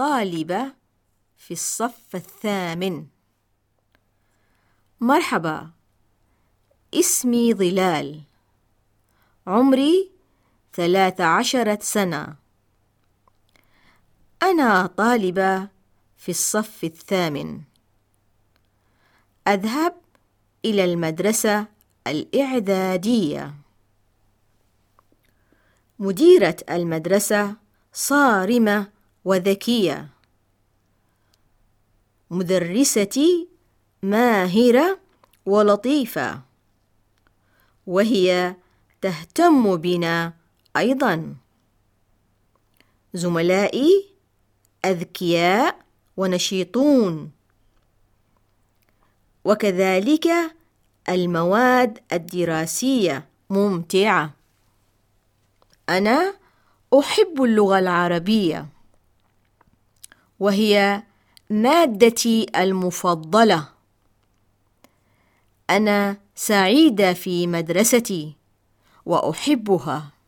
طالبة في الصف الثامن. مرحبا، اسمي ظلال، عمري 13 سنة. أنا طالبة في الصف الثامن. أذهب إلى المدرسة الإعدادية. مديرة المدرسة صارمة وذكية. مدرستي ماهرة ولطيفة، وهي تهتم بنا أيضاً. زملائي أذكياء ونشيطون، وكذلك المواد الدراسية ممتعة. أنا أحب اللغة العربية، وهي مادتي المفضلة. أنا سعيدة في مدرستي وأحبها.